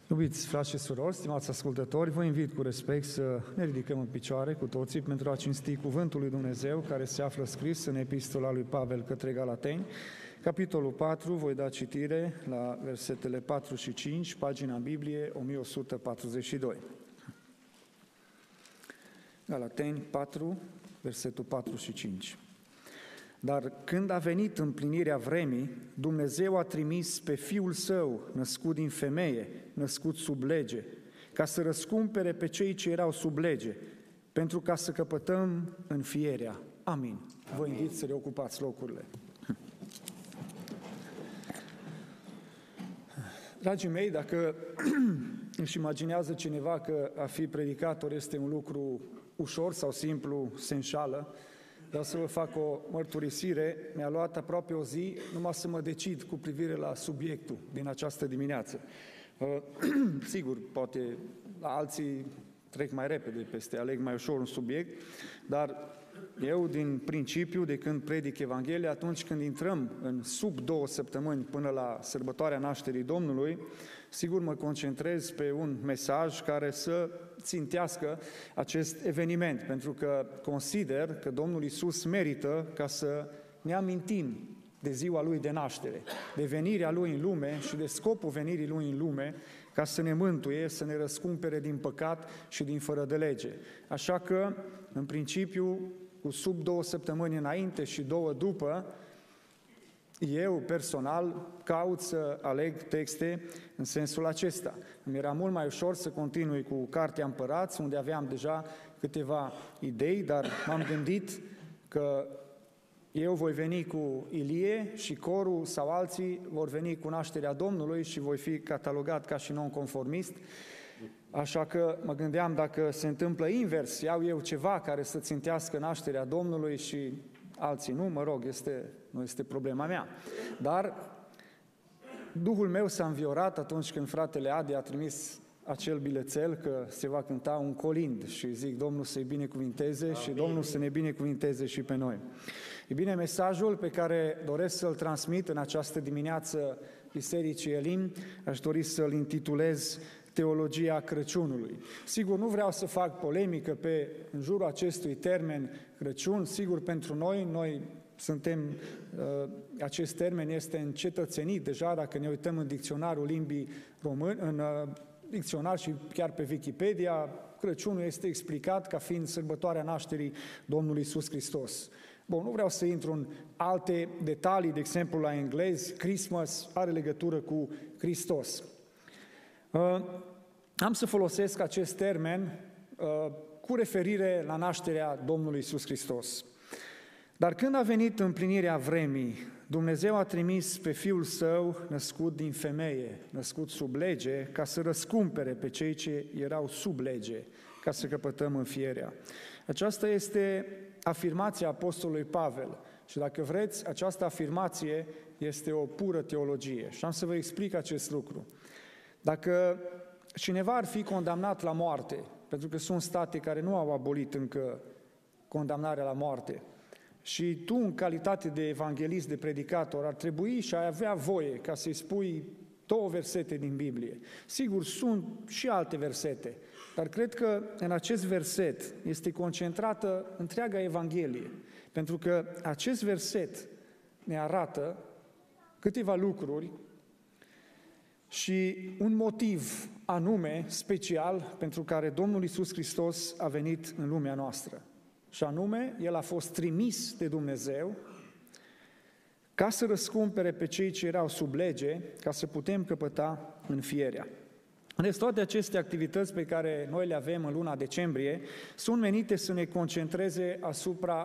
Iubiți frați și surori, stimați ascultători, vă invit cu respect să ne ridicăm în picioare cu toții pentru a cinsti Cuvântul lui Dumnezeu care se află scris în Epistola lui Pavel către Galateni, capitolul 4, voi da citire la versetele 4 și 5, pagina în Biblie 1142. Galateni 4, versetul 4 și 5. Dar când a venit împlinirea vremii, Dumnezeu a trimis pe Fiul Său, născut din femeie, născut sub lege, ca să răscumpere pe cei ce erau sub lege, pentru ca să căpătăm înfierea. Amin. Vă invit să reocupați locurile. Dragii mei, dacă își imaginează cineva că a fi predicator este un lucru ușor sau simplu, se înșală, vreau să vă fac o mărturisire. Mi-a luat aproape o zi numai să mă decid cu privire la subiectul din această dimineață. Sigur, poate la alții trec mai repede peste, aleg mai ușor un subiect, dar eu, din principiu, de când predic Evanghelia, atunci când intrăm în sub 2 săptămâni până la sărbătoarea nașterii Domnului, sigur mă concentrez pe un mesaj care să țintească acest eveniment, pentru că consider că Domnul Iisus merită ca să ne amintim de ziua Lui de naștere, de venirea Lui în lume și de scopul venirii Lui în lume, ca să ne mântuie, să ne răscumpere din păcat și din fără de lege. Așa că, în principiu, cu sub 2 săptămâni înainte și 2 după, eu, personal, caut să aleg texte în sensul acesta. Îmi era mult mai ușor să continui cu Cartea Împărați, unde aveam deja câteva idei, dar m-am gândit că eu voi veni cu Ilie și corul sau alții vor veni cu nașterea Domnului și voi fi catalogat ca și non-conformist. Așa că mă gândeam, dacă se întâmplă invers, iau eu ceva care să țintească nașterea Domnului și alții nu, mă rog, nu este problema mea. Dar Duhul meu s-a înviorat atunci când fratele Adi a trimis acel bilețel că se va cânta un colind și zic, Domnul să-i binecuvinteze. Amin. Și Domnul să ne binecuvinteze și pe noi. E bine, mesajul pe care doresc să-l transmit în această dimineață Bisericii Elim, aș dori să-l intitulez Teologia Crăciunului. Sigur, nu vreau să fac polemică în jurul acestui termen Crăciun. Sigur, pentru noi suntem, acest termen este încetățenit deja, dacă ne uităm în dicționarul limbii române, în dicționar și chiar pe Wikipedia, Crăciunul este explicat ca fiind sărbătoarea nașterii Domnului Iisus Hristos. Bun, nu vreau să intru în alte detalii, de exemplu la englez, Christmas are legătură cu Hristos. Am să folosesc acest termen cu referire la nașterea Domnului Iisus Hristos. Dar când a venit împlinirea vremii, Dumnezeu a trimis pe Fiul Său, născut din femeie, născut sub lege, ca să răscumpere pe cei ce erau sub lege, ca să căpătăm înfierea. Aceasta este afirmația apostolului Pavel și, dacă vreți, această afirmație este o pură teologie și am să vă explic acest lucru. Dacă cineva ar fi condamnat la moarte, pentru că sunt state care nu au abolit încă condamnarea la moarte, și tu, în calitate de evanghelist, de predicator, ar trebui și ai avea voie ca să-i spui 2 versete din Biblie. Sigur, sunt și alte versete, dar cred că în acest verset este concentrată întreaga Evanghelie, pentru că acest verset ne arată câteva lucruri și un motiv anume, special, pentru care Domnul Iisus Hristos a venit în lumea noastră. Și anume, El a fost trimis de Dumnezeu ca să răscumpere pe cei ce erau sub lege, ca să putem căpăta înfierea. Deci toate aceste activități pe care noi le avem în luna decembrie sunt menite să ne concentreze asupra